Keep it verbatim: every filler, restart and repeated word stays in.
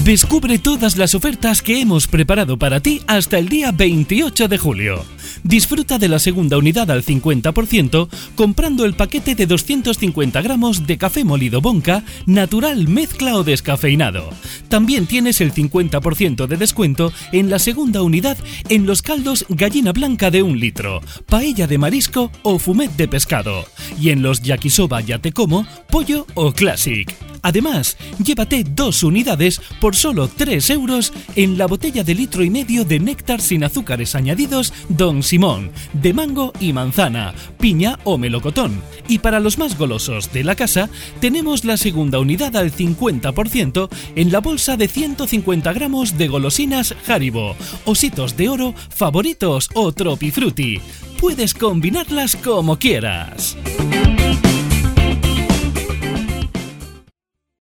Descubre todas las ofertas que hemos preparado para ti hasta el día veintiocho de julio. Disfruta de la segunda unidad al cincuenta por ciento comprando el paquete de doscientos cincuenta gramos de café molido Bonca, natural, mezcla o descafeinado. También tienes el cincuenta por ciento de descuento en la segunda unidad en los caldos gallina blanca de un litro, paella de marisco o fumet de pescado. Y en los yakisoba ya te como, pollo o classic. Además, llévate dos unidades por solo tres euros en la botella de litro y medio de néctar sin azúcares añadidos Don Simón, de mango y manzana, piña o melocotón. Y para los más golosos de la casa, tenemos la segunda unidad al cincuenta por ciento en la bolsa de ciento cincuenta gramos de golosinas Haribo, ositos de oro, favoritos o tropifrutti. Puedes combinarlas como quieras.